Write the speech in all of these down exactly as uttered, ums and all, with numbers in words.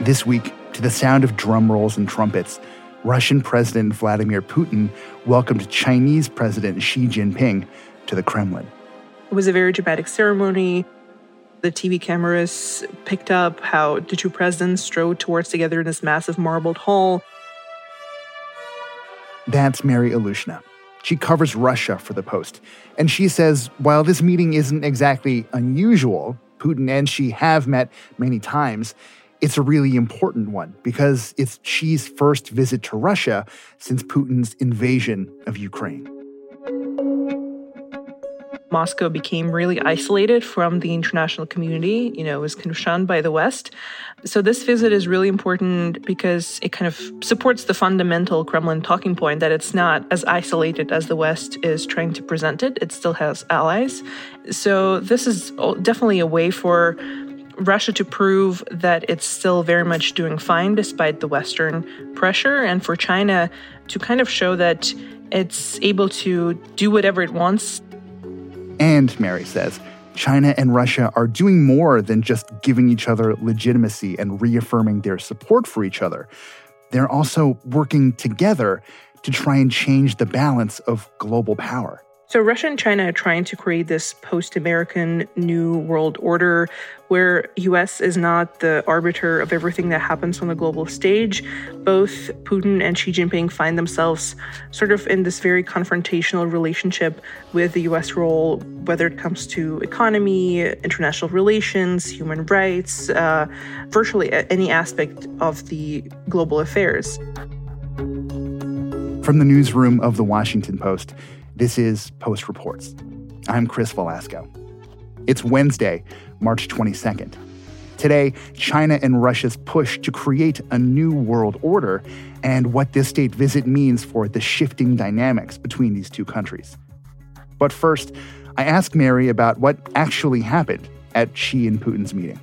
This week, to the sound of drum rolls and trumpets, Russian President Vladimir Putin welcomed Chinese President Xi Jinping to the Kremlin. It was a very dramatic ceremony. The T V cameras picked up how the two presidents strode towards together in this massive marbled hall. That's Mary Alushna. She covers Russia for The Post. And she says, while this meeting isn't exactly unusual, Putin and Xi have met many times, it's a really important one because it's Xi's first visit to Russia since Putin's invasion of Ukraine. Moscow became really isolated from the international community, you know, it was kind of shunned by the West. So this visit is really important because it kind of supports the fundamental Kremlin talking point that it's not as isolated as the West is trying to present it. It still has allies. So this is definitely a way for Russia to prove that it's still very much doing fine despite the Western pressure, and for China to kind of show that it's able to do whatever it wants. And, Mary says, China and Russia are doing more than just giving each other legitimacy and reaffirming their support for each other. They're also working together to try and change the balance of global power. So Russia and China are trying to create this post-American new world order where U S is not the arbiter of everything that happens on the global stage. Both Putin and Xi Jinping find themselves sort of in this very confrontational relationship with the U S role, whether it comes to economy, international relations, human rights, uh, virtually any aspect of the global affairs. From the newsroom of The Washington Post, this is Post Reports. I'm Chris Velasco. It's Wednesday, March twenty-second. Today, China and Russia's push to create a new world order and what this state visit means for the shifting dynamics between these two countries. But first, I asked Mary about what actually happened at Xi and Putin's meeting.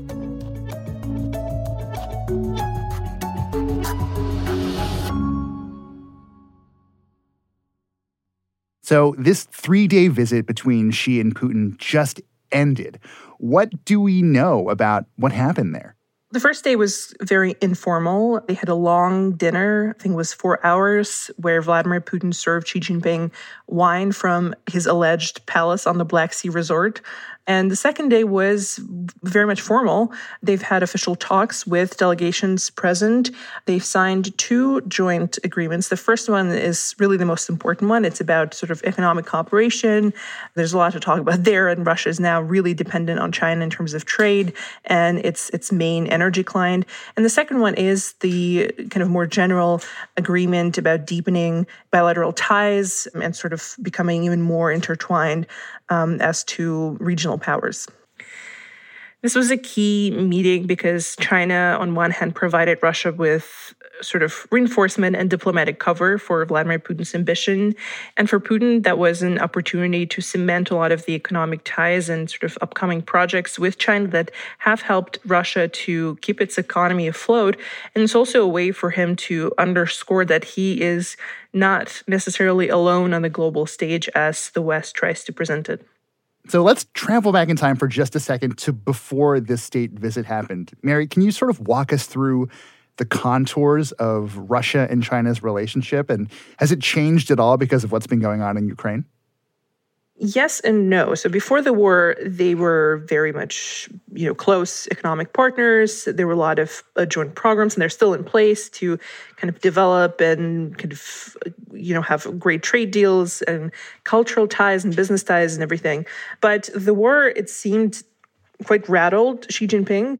So this three-day visit between Xi and Putin just ended. What do we know about what happened there? The first day was very informal. They had a long dinner, I think it was four hours, where Vladimir Putin served Xi Jinping wine from his alleged palace on the Black Sea resort. And the second day was very much formal. They've had official talks with delegations present. They've signed two joint agreements. The first one is really the most important one. It's about sort of economic cooperation. There's a lot to talk about there, and Russia is now really dependent on China in terms of trade and its its main energy client. And the second one is the kind of more general agreement about deepening bilateral ties and sort of becoming even more intertwined um, as to regional powers. This was a key meeting because China, on one hand, provided Russia with sort of reinforcement and diplomatic cover for Vladimir Putin's ambition. And for Putin, that was an opportunity to cement a lot of the economic ties and sort of upcoming projects with China that have helped Russia to keep its economy afloat. And it's also a way for him to underscore that he is not necessarily alone on the global stage as the West tries to present it. So let's travel back in time for just a second to before this state visit happened. Mary, can you sort of walk us through the contours of Russia and China's relationship? And has it changed at all because of what's been going on in Ukraine? Yes and no. So before the war, they were very much, you know, close economic partners. There were a lot of uh, joint programs, and they're still in place to kind of develop and kind of, you know, have great trade deals and cultural ties and business ties and everything. But the war, it seemed, quite rattled Xi Jinping.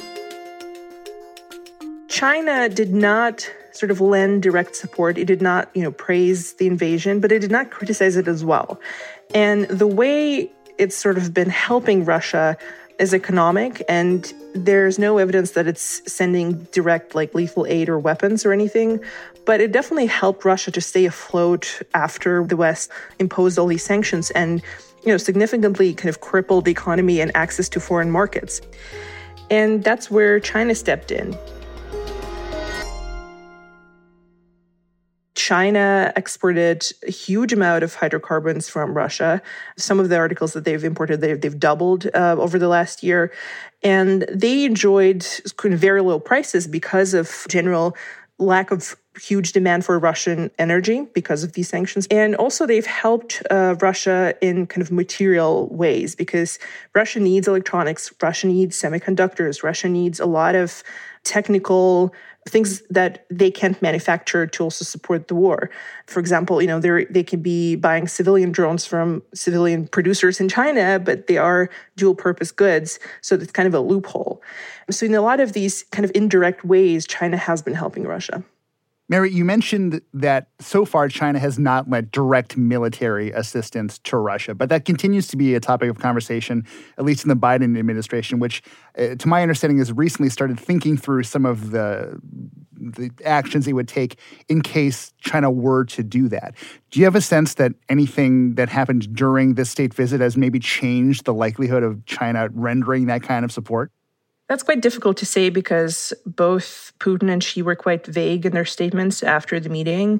China did not sort of lend direct support. It did not, you know, praise the invasion, but it did not criticize it as well. And the way it's sort of been helping Russia is economic, and there's no evidence that it's sending direct, like, lethal aid or weapons or anything. But it definitely helped Russia to stay afloat after the West imposed all these sanctions and, you know, significantly kind of crippled the economy and access to foreign markets. And that's where China stepped in. China exported a huge amount of hydrocarbons from Russia. Some of the articles that they've imported, they've, they've doubled uh, over the last year. And they enjoyed very low prices because of general lack of huge demand for Russian energy because of these sanctions. And also they've helped uh, Russia in kind of material ways because Russia needs electronics, Russia needs semiconductors, Russia needs a lot of technical things that they can't manufacture to also support the war. For example, you know, they they can be buying civilian drones from civilian producers in China, but they are dual-purpose goods, so it's kind of a loophole. So in a lot of these kind of indirect ways, China has been helping Russia. Mary, you mentioned that so far China has not lent direct military assistance to Russia, but that continues to be a topic of conversation, at least in the Biden administration, which, uh, to my understanding, has recently started thinking through some of the, the actions it would take in case China were to do that. Do you have a sense that anything that happened during this state visit has maybe changed the likelihood of China rendering that kind of support? That's quite difficult to say because both Putin and Xi were quite vague in their statements after the meeting.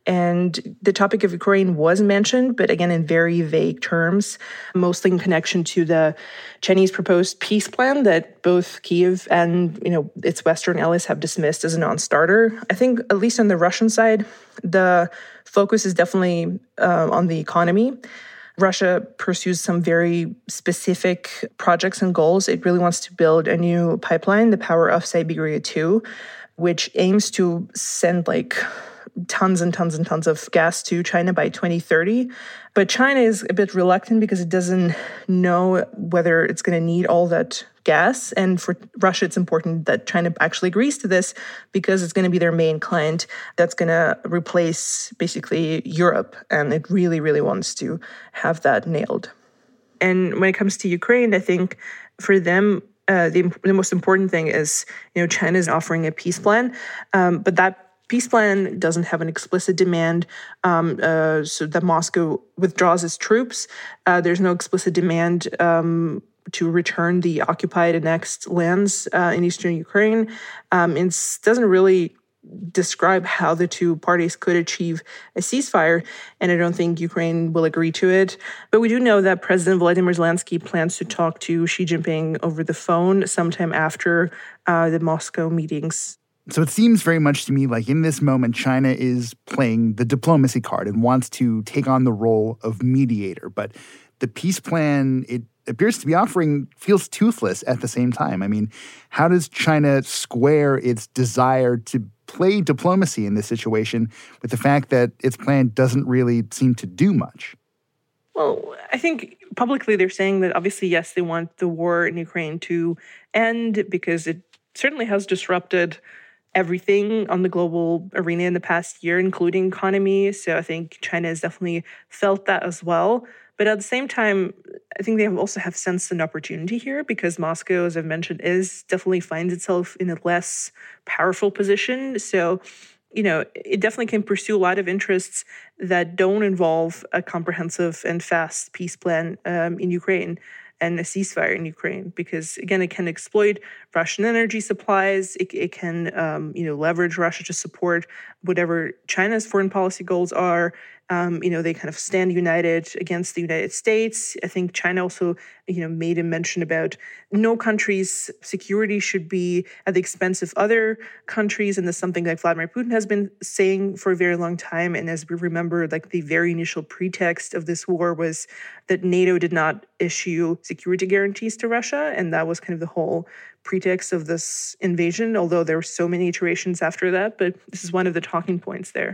And the topic of Ukraine was mentioned, but again, in very vague terms, mostly in connection to the Chinese proposed peace plan that both Kyiv and, you know, its Western allies have dismissed as a non-starter. I think, at least on the Russian side, the focus is definitely uh, on the economy. Russia pursues some very specific projects and goals. It really wants to build a new pipeline, the Power of Siberia two, which aims to send like tons and tons and tons of gas to China by twenty thirty. But China is a bit reluctant because it doesn't know whether it's going to need all that gas. And for Russia, it's important that China actually agrees to this because it's going to be their main client that's going to replace basically Europe. And it really, really wants to have that nailed. And when it comes to Ukraine, I think for them, uh, the, the most important thing is, you know, China is offering a peace plan, um, but that peace plan doesn't have an explicit demand um, uh, so that Moscow withdraws its troops. Uh, there's no explicit demand um, to return the occupied annexed lands uh, in eastern Ukraine. Um, it doesn't really describe how the two parties could achieve a ceasefire, and I don't think Ukraine will agree to it. But we do know that President Vladimir Zelensky plans to talk to Xi Jinping over the phone sometime after uh, the Moscow meetings. So it seems very much to me like in this moment, China is playing the diplomacy card and wants to take on the role of mediator. But the peace plan it appears to be offering feels toothless at the same time. I mean, how does China square its desire to play diplomacy in this situation with the fact that its plan doesn't really seem to do much? Well, I think publicly they're saying that obviously, yes, they want the war in Ukraine to end because it certainly has disrupted everything on the global arena in the past year, including economy. So I think China has definitely felt that as well. But at the same time, I think they have also have sensed an opportunity here because Moscow, as I've mentioned, is definitely finds itself in a less powerful position. So, you know, it definitely can pursue a lot of interests that don't involve a comprehensive and fast peace plan um, in Ukraine and a ceasefire in Ukraine, because again, it can exploit Russian energy supplies. It, it can, um, you know, leverage Russia to support whatever China's foreign policy goals are. Um, you know, they kind of stand united against the United States. I think China also, you know, made a mention about no country's security should be at the expense of other countries. And that's something that Vladimir Putin has been saying for a very long time. And as we remember, like the very initial pretext of this war was that NATO did not issue security guarantees to Russia. And that was kind of the whole pretext of this invasion, although there were so many iterations after that. But this is one of the talking points there.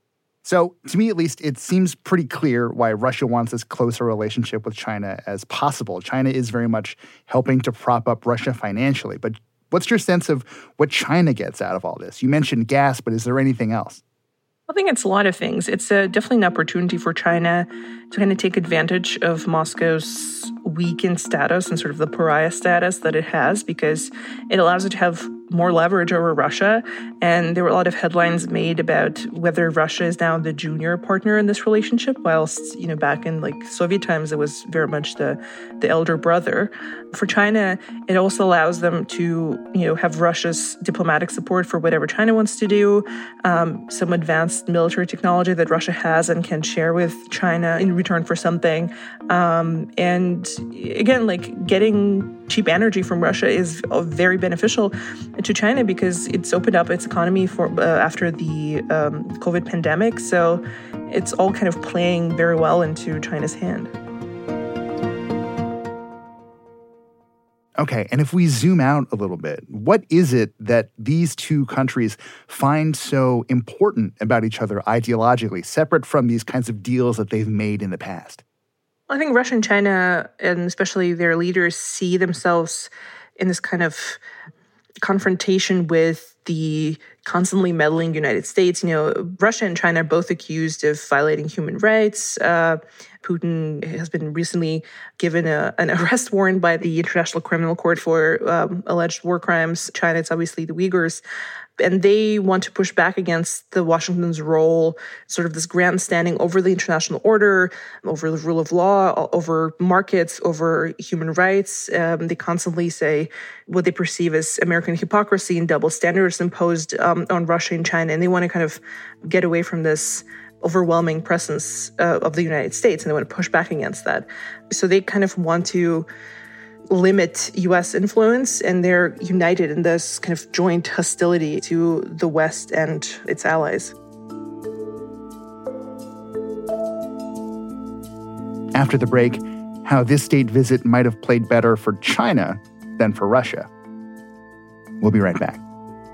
So, to me at least, it seems pretty clear why Russia wants as close a relationship with China as possible. China is very much helping to prop up Russia financially. But what's your sense of what China gets out of all this? You mentioned gas, but is there anything else? I think it's a lot of things. It's a, definitely an opportunity for China to kind of take advantage of Moscow's weakened status and sort of the pariah status that it has, because it allows it to have more leverage over Russia. And there were a lot of headlines made about whether Russia is now the junior partner in this relationship, whilst, you know, back in like Soviet times, it was very much the, the elder brother. For China, it also allows them to, you know, have Russia's diplomatic support for whatever China wants to do, um, some advanced military technology that Russia has and can share with China in return for something. Um, and again, like getting cheap energy from Russia is very beneficial to China because it's opened up its economy for uh, after the um, COVID pandemic. So it's all kind of playing very well into China's hand. Okay, and if we zoom out a little bit, what is it that these two countries find so important about each other ideologically, separate from these kinds of deals that they've made in the past? I think Russia and China, and especially their leaders, see themselves in this kind of confrontation with the constantly meddling United States. You know, Russia and China are both accused of violating human rights. Uh, Putin has been recently given a, an arrest warrant by the International Criminal Court for um, alleged war crimes. China, it's obviously the Uyghurs. And they want to push back against the Washington's role, sort of this grandstanding over the international order, over the rule of law, over markets, over human rights. Um, they constantly say what they perceive as American hypocrisy and double standards imposed um, on Russia and China. And they want to kind of get away from this overwhelming presence uh, of the United States, and they want to push back against that. So they kind of want to limit U S influence, and they're united in this kind of joint hostility to the West and its allies. After the break, how this state visit might have played better for China than for Russia. We'll be right back.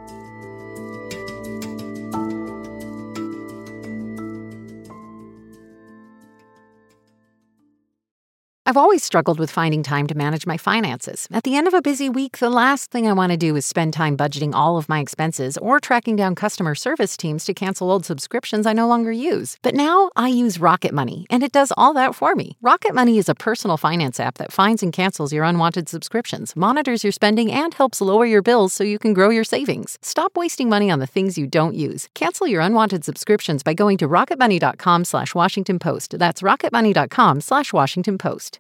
I've always struggled with finding time to manage my finances. At the end of a busy week, the last thing I want to do is spend time budgeting all of my expenses or tracking down customer service teams to cancel old subscriptions I no longer use. But now I use Rocket Money, and it does all that for me. Rocket Money is a personal finance app that finds and cancels your unwanted subscriptions, monitors your spending, and helps lower your bills so you can grow your savings. Stop wasting money on the things you don't use. Cancel your unwanted subscriptions by going to rocketmoney.com slash Washington Post. That's rocketmoney.com slash Washington Post.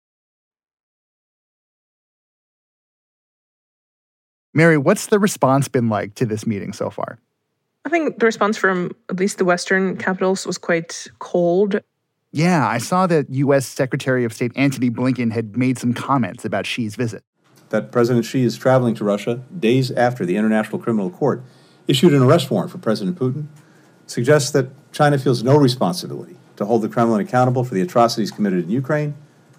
Mary, what's the response been like to this meeting so far? I think the response from at least the Western capitals was quite cold. Yeah, I saw that U S Secretary of State Antony Blinken had made some comments about Xi's visit. That President Xi is traveling to Russia days after the International Criminal Court issued an arrest warrant for President Putin suggests that China feels no responsibility to hold the Kremlin accountable for the atrocities committed in Ukraine,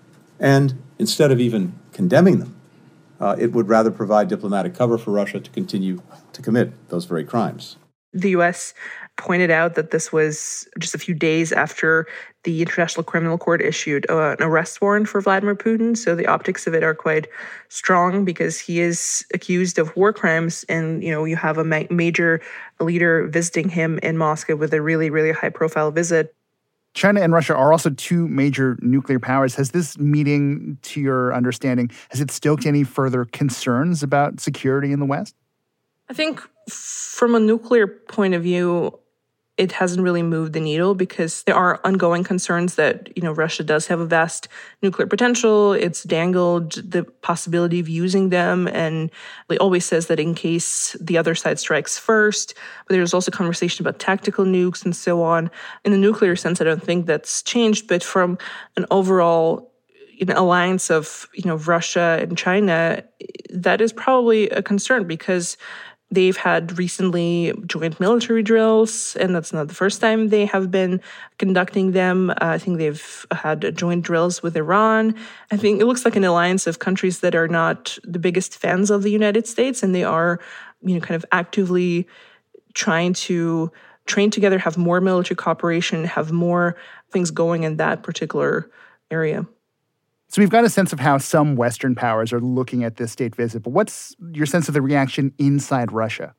and instead of even condemning them, Uh, it would rather provide diplomatic cover for Russia to continue to commit those very crimes. The U S pointed out that this was just a few days after the International Criminal Court issued uh, an arrest warrant for Vladimir Putin. So the optics of it are quite strong because he is accused of war crimes. And, you know, you have a ma- major leader visiting him in Moscow with a really, really high profile visit. China and Russia are also two major nuclear powers. Has this meeting, to your understanding, has it stoked any further concerns about security in the West? I think from a nuclear point of view, it hasn't really moved the needle because there are ongoing concerns that, you know, Russia does have a vast nuclear potential. It's dangled the possibility of using them, and it always says that in case the other side strikes first. But there's also conversation about tactical nukes and so on. In the nuclear sense, I don't think that's changed, but from an overall, you know, alliance of, you know, Russia and China, that is probably a concern because they've had recently joint military drills, and that's not the first time they have been conducting them. Uh, I think they've had joint drills with Iran. I think it looks like an alliance of countries that are not the biggest fans of the United States, and they are, you know, kind of actively trying to train together, have more military cooperation, have more things going in that particular area. So we've got a sense of how some Western powers are looking at this state visit, but what's your sense of the reaction inside Russia?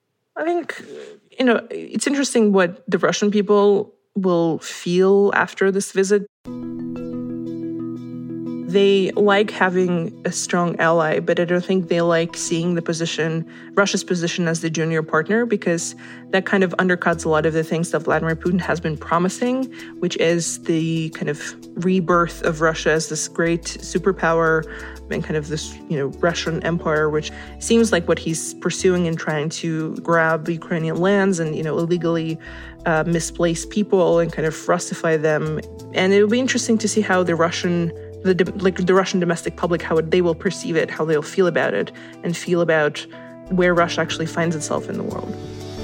I think, you know, it's interesting what the Russian people will feel after this visit. they like having a strong ally, but I don't think they like seeing the position, Russia's position as the junior partner, because that kind of undercuts a lot of the things that Vladimir Putin has been promising, which is the kind of rebirth of Russia as this great superpower and kind of this, you know, Russian empire, which seems like what he's pursuing in trying to grab Ukrainian lands and, you know, illegally uh, misplace people and kind of Russify them. And it will be interesting to see how the Russian The like the Russian domestic public, how they will perceive it, how they'll feel about it, and feel about where Russia actually finds itself in the world.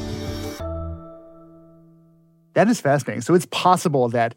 That is fascinating. So it's possible that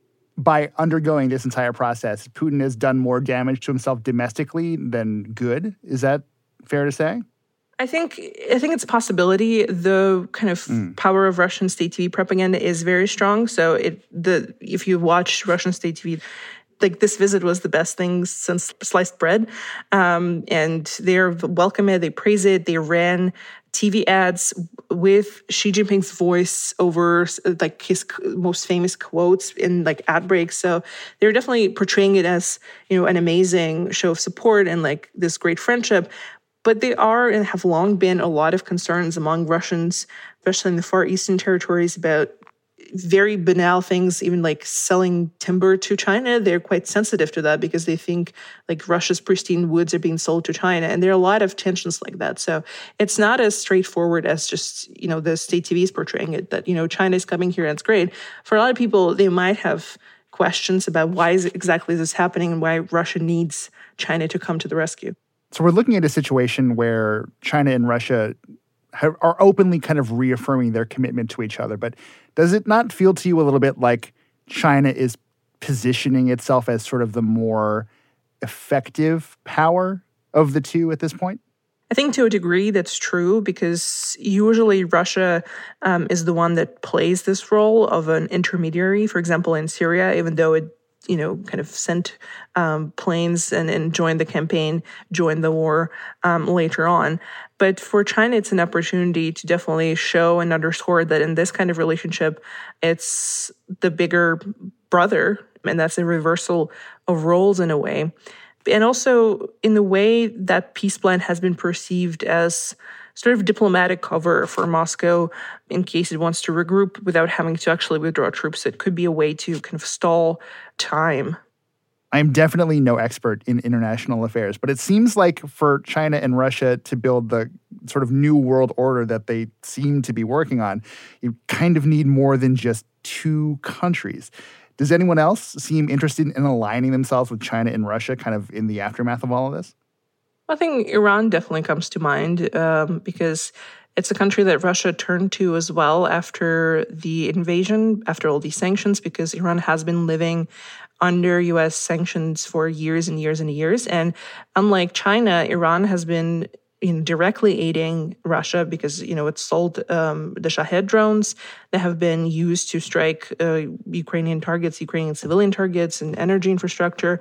by undergoing this entire process, Putin has done more damage to himself domestically than good. Is that fair to say? I think I think it's a possibility. The kind of mm. power of Russian state T V propaganda is very strong. So it the if you watch Russian state T V, like this visit was the best thing since sliced bread. Um, and they welcome it, they praise it. They ran T V ads with Xi Jinping's voice over like his most famous quotes in like ad breaks. So they're definitely portraying it as, you know, an amazing show of support and like this great friendship. But they are and have long been a lot of concerns among Russians, especially in the Far Eastern territories, about very banal things, even like selling timber to China. They're quite sensitive to that because they think like Russia's pristine woods are being sold to China. And there are a lot of tensions like that. So it's not as straightforward as just, you know, the state T V is portraying it, that, you know, China is coming here and it's great. For a lot of people, they might have questions about why is exactly this happening and why Russia needs China to come to the rescue. So we're looking at a situation where China and Russia have, are openly kind of reaffirming their commitment to each other. But does it not feel to you a little bit like China is positioning itself as sort of the more effective power of the two at this point? I think to a degree that's true, because usually Russia um, is the one that plays this role of an intermediary. For example, in Syria, even though it you know, kind of sent um, planes and, and joined the campaign, joined the war um, later on. But for China, it's an opportunity to definitely show and underscore that in this kind of relationship, it's the bigger brother, and that's a reversal of roles in a way. And also in the way that peace plan has been perceived as sort of diplomatic cover for Moscow in case it wants to regroup without having to actually withdraw troops. It could be a way to kind of stall time. I'm definitely no expert in international affairs, but it seems like for China and Russia to build the sort of new world order that they seem to be working on, you kind of need more than just two countries. Does anyone else seem interested in aligning themselves with China and Russia kind of in the aftermath of all of this? I think Iran definitely comes to mind um, because it's a country that Russia turned to as well after the invasion, after all these sanctions, because Iran has been living under U S sanctions for years and years and years. And unlike China, Iran has been you know, directly aiding Russia because, you know, it sold um, the Shahed drones that have been used to strike uh, Ukrainian targets, Ukrainian civilian targets and energy infrastructure.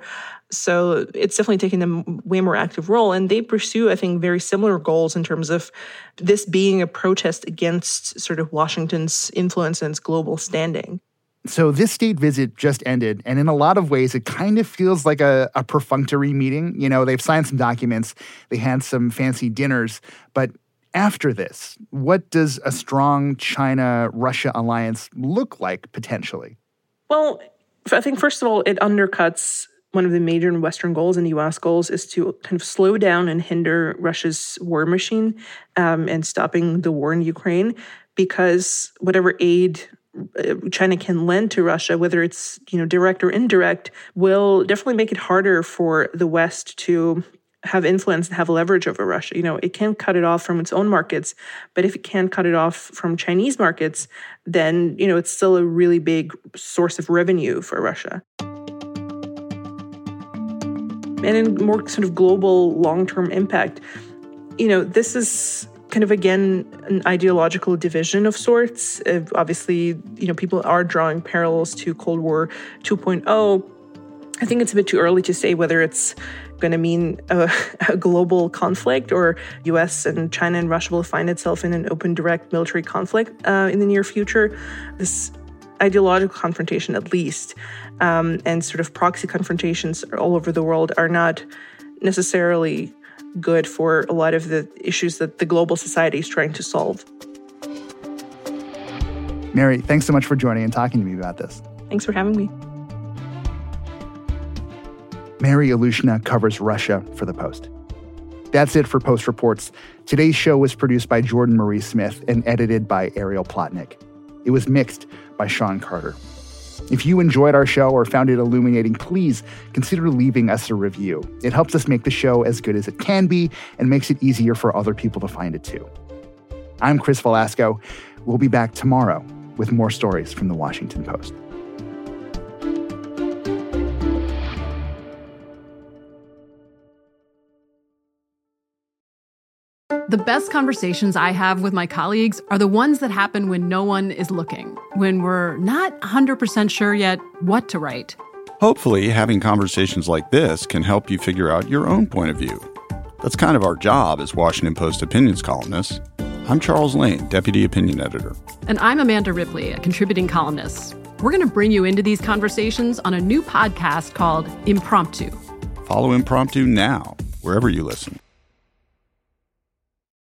So it's definitely taking a way more active role. And they pursue, I think, very similar goals in terms of this being a protest against sort of Washington's influence and its global standing. So this state visit just ended, and in a lot of ways, it kind of feels like a, a perfunctory meeting. You know, they've signed some documents, they had some fancy dinners, but after this, what does a strong China-Russia alliance look like, potentially? Well, I think, first of all, it undercuts one of the major Western goals and U S goals is to kind of slow down and hinder Russia's war machine um, and stopping the war in Ukraine, because whatever aid China can lend to Russia, whether it's you know direct or indirect, will definitely make it harder for the West to have influence and have leverage over Russia. You know, it can't cut it off from its own markets, but if it can't cut it off from Chinese markets, then you know it's still a really big source of revenue for Russia. And in more sort of global long-term impact, you know, this is kind of, again, an ideological division of sorts. Uh, obviously, you know, people are drawing parallels to Cold War two point oh. I think it's a bit too early to say whether it's going to mean a, a global conflict or U S and China and Russia will find itself in an open, direct military conflict uh, in the near future. This ideological confrontation at least, um, and sort of proxy confrontations all over the world are not necessarily good for a lot of the issues that the global society is trying to solve. Mary, thanks so much for joining and talking to me about this. Thanks for having me. Mary Alushina covers Russia for The Post. That's it for Post Reports. Today's show was produced by Jordan Marie Smith and edited by Ariel Plotnick. It was mixed by Sean Carter. If you enjoyed our show or found it illuminating, please consider leaving us a review. It helps us make the show as good as it can be and makes it easier for other people to find it too. I'm Chris Velasco. We'll be back tomorrow with more stories from The Washington Post. The best conversations I have with my colleagues are the ones that happen when no one is looking, when we're not one hundred percent sure yet what to write. Hopefully, having conversations like this can help you figure out your own point of view. That's kind of our job as Washington Post opinions columnists. I'm Charles Lane, Deputy Opinion Editor. And I'm Amanda Ripley, a contributing columnist. We're going to bring you into these conversations on a new podcast called Impromptu. Follow Impromptu now, wherever you listen.